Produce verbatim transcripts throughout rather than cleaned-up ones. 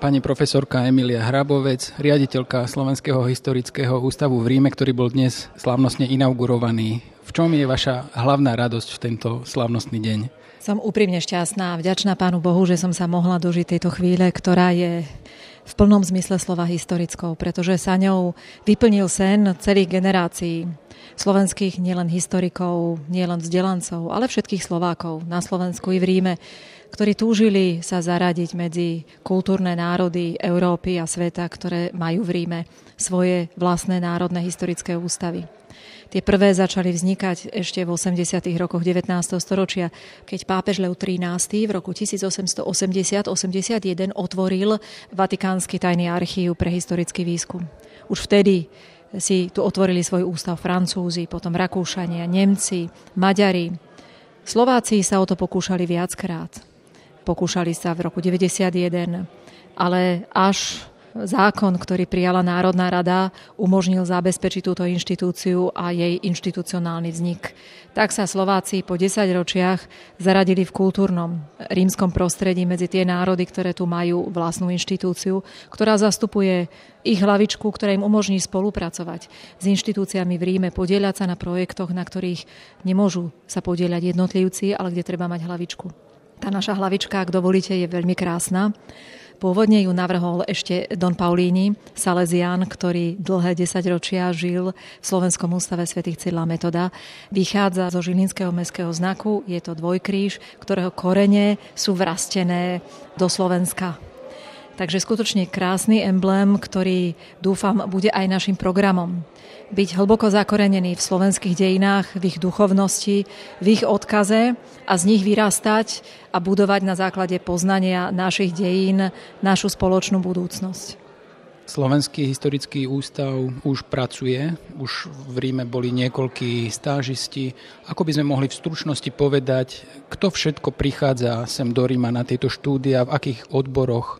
pani profesorka Emília Hrabovec, riaditeľka Slovenského historického ústavu v Ríme, ktorý bol dnes slávnostne inaugurovaný. V čom je vaša hlavná radosť v tento slávnostný deň? Som úprimne šťastná a vďačná Pánu Bohu, že som sa mohla dožiť tejto chvíle, ktorá je v plnom zmysle slova historickou, pretože sa ňou vyplnil sen celých generácií slovenských nielen historikov, nielen vzdelancov, ale všetkých Slovákov na Slovensku i v Ríme, ktorí túžili sa zaradiť medzi kultúrne národy Európy a sveta, ktoré majú v Ríme svoje vlastné národné historické ústavy. Tie prvé začali vznikať ešte v osemdesiatych rokoch devätnásteho storočia, keď pápež Lev trinásty v roku tisícosemstoosemdesiat osemdesiatjeden otvoril Vatikánsky tajný archív pre historický výskum. Už vtedy si tu otvorili svoj ústav Francúzi, potom Rakúšania, Nemci, Maďari. Slováci sa o to pokúšali viackrát. Pokúšali sa v roku deväťdesiatjeden, ale až zákon, ktorý prijala Národná rada, umožnil zabezpečiť túto inštitúciu a jej inštitucionálny vznik. Tak sa Slováci po desaťročiach zaradili v kultúrnom rímskom prostredí medzi tie národy, ktoré tu majú vlastnú inštitúciu, ktorá zastupuje ich hlavičku, ktorá im umožní spolupracovať s inštitúciami v Ríme, podieľať sa na projektoch, na ktorých nemôžu sa podieľať jednotlivci, ale kde treba mať hlavičku. Tá naša hlavička, ak dovolíte, je veľmi krásna. Pôvodne ju navrhol ešte Don Paulíni, Salesián, ktorý dlhé desaťročia žil v Slovenskom ústave svätých Cyrila Metoda. Vychádza zo žilinského mestského znaku, je to dvojkríž, ktorého korene sú vrastené do Slovenska. Takže skutočne krásny emblém, ktorý dúfam bude aj našim programom. Byť hlboko zakorenený v slovenských dejinách, v ich duchovnosti, v ich odkaze a z nich vyrastať a budovať na základe poznania našich dejín našu spoločnú budúcnosť. Slovenský historický ústav už pracuje, už v Ríme boli niekoľkí stážisti. Ako by sme mohli v stručnosti povedať, kto všetko prichádza sem do Ríma na tieto štúdia, v akých odboroch?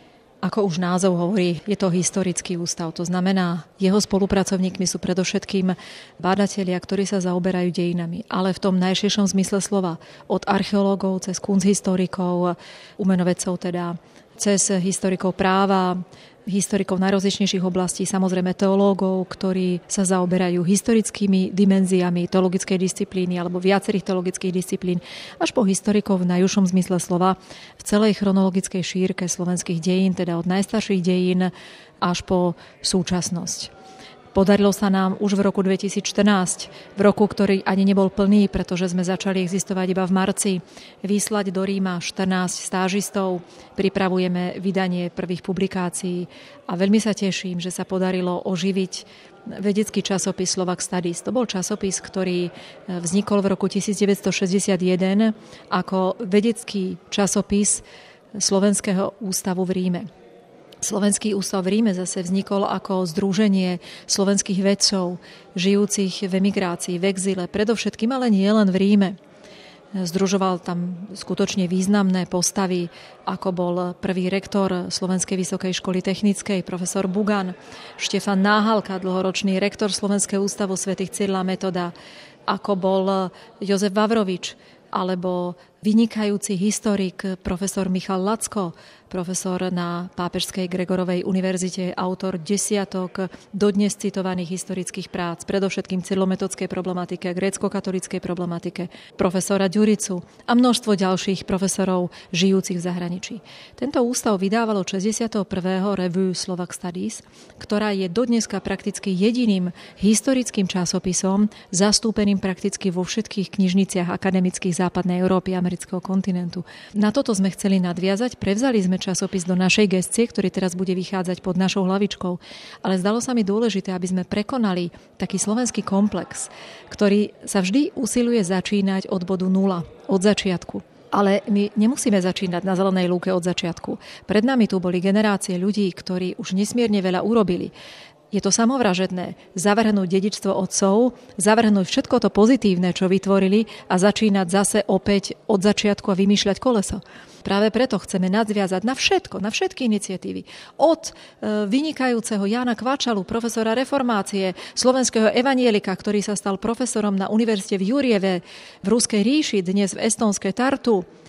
Ako už názov hovorí, je to historický ústav. To znamená, jeho spolupracovníkmi sú predovšetkým bádatelia, ktorí sa zaoberajú dejinami, ale v tom najširšom zmysle slova. Od archeológov cez kunsthistorikov, umenovedcov teda, cez historikov práva, historikov najrozličnejších oblastí, samozrejme teológov, ktorí sa zaoberajú historickými dimenziami teologickej disciplíny alebo viacerých teologických disciplín, až po historikov v najúžšom zmysle slova v celej chronologickej šírke slovenských dejín, teda od najstarších dejín až po súčasnosť. Podarilo sa nám už v roku dvetisícštrnásť, v roku, ktorý ani nebol plný, pretože sme začali existovať iba v marci, vyslať do Ríma štrnásť stážistov. Pripravujeme vydanie prvých publikácií a veľmi sa teším, že sa podarilo oživiť vedecký časopis Slovak Studies. To bol časopis, ktorý vznikol v roku devätnásťstošesťdesiatjeden ako vedecký časopis Slovenského ústavu v Ríme. Slovenský ústav v Ríme zase vznikol ako združenie slovenských vedcov, žijúcich v emigrácii, v exíle, predovšetkým, ale nie len v Ríme. Združoval tam skutočne významné postavy, ako bol prvý rektor Slovenskej vysokej školy technickej, profesor Bugan, Štefan Náhalka, dlhoročný rektor Slovenského ústavu svätých Cyrila Metoda, ako bol Jozef Vavrovič, alebo vynikajúci historik profesor Michal Lacko, profesor na Pápežskej Gregorovej univerzite, autor desiatok dodnes citovaných historických prác, predovšetkým cyrilometodskej problematike, grécko-katolíckej problematike, profesora Ďuricu a množstvo ďalších profesorov žijúcich v zahraničí. Tento ústav vydávalo šesťdesiateho prvého Revue Slovak Studies, ktorá je dodneska prakticky jediným historickým časopisom, zastúpeným prakticky vo všetkých knižniciach akademických západnej Európy a amerického kontinentu. Na toto sme chceli nadviazať, prevzali sme časopis do našej gestie, ktorý teraz bude vychádzať pod našou hlavičkou. Ale zdalo sa mi dôležité, aby sme prekonali taký slovenský komplex, ktorý sa vždy usiluje začínať od bodu nula, od začiatku. Ale my nemusíme začínať na zelenej lúke od začiatku. Pred nami tu boli generácie ľudí, ktorí už nesmierne veľa urobili. Je to samovražedné zavrhnúť dedičstvo otcov, zavrhnúť všetko to pozitívne, čo vytvorili a začínať zase opäť od začiatku a vymýšľať koleso. Práve preto chceme nadviazať na všetko, na všetky iniciatívy. Od e, vynikajúceho Jána Kvačalu, profesora reformácie, slovenského evanielika, ktorý sa stal profesorom na univerzite v Jurjeve, v Ruskej ríši, dnes v estónskej Tartu,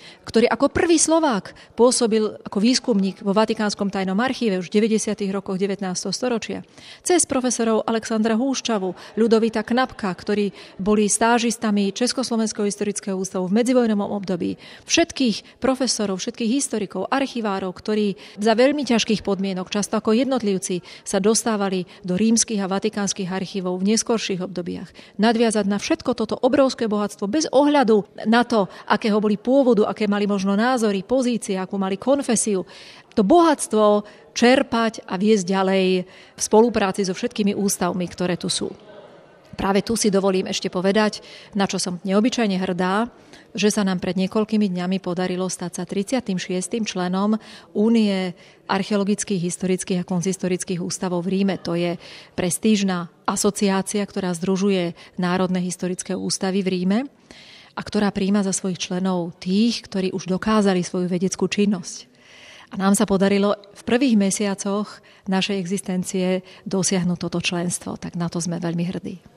ktorý ako prvý Slovák pôsobil ako výskumník vo Vatikánskom tajnom archíve už v deväťdesiatych rokoch devätnásteho storočia, cez profesorov Alexandra Húšťavu, Ľudovita Knapka, ktorí boli stážistami Československého historického ústavu v medzivojnovom období, všetkých profesorov, všetkých historikov, archivárov, ktorí za veľmi ťažkých podmienok, často ako jednotlivci, sa dostávali do rímskych a vatikánskych archívov v neskorších obdobiach. Nadviazať na všetko toto obrovské bohatstvo bez ohľadu na to, akého boli pôvodu, aké mali možno názory, pozície, akú mali konfesiu. To bohatstvo čerpať a viesť ďalej v spolupráci so všetkými ústavmi, ktoré tu sú. Práve tu si dovolím ešte povedať, na čo som neobyčajne hrdá, že sa nám pred niekoľkými dňami podarilo stať sa tridsiatym šiestym členom Únie archeologických, historických a konzistorických ústavov v Ríme. To je prestížna asociácia, ktorá združuje národné historické ústavy v Ríme a ktorá prijíma za svojich členov tých, ktorí už dokázali svoju vedeckú činnosť. A nám sa podarilo v prvých mesiacoch našej existencie dosiahnuť toto členstvo, tak na to sme veľmi hrdí.